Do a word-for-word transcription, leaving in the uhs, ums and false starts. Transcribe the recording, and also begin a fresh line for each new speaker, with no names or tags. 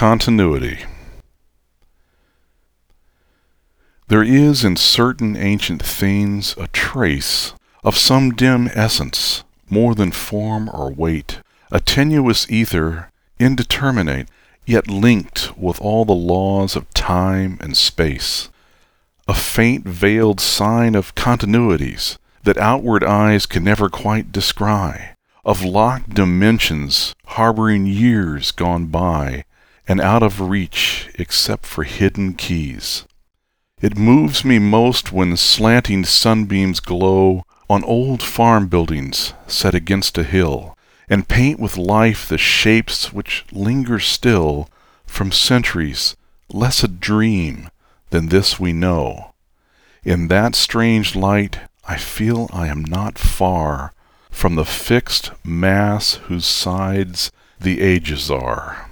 Continuity. There is in certain ancient things a trace of some dim essence, more than form or weight, a tenuous ether, indeterminate, yet linked with all the laws of time and space, a faint veiled sign of continuities that outward eyes can never quite descry, of locked dimensions harboring years gone by and out of reach except for hidden keys. It moves me most when slanting sunbeams glow on old farm buildings set against a hill, and paint with life the shapes which linger still from centuries less a dream than this we know. In that strange light I feel I am not far from the fixed mass whose sides the ages are.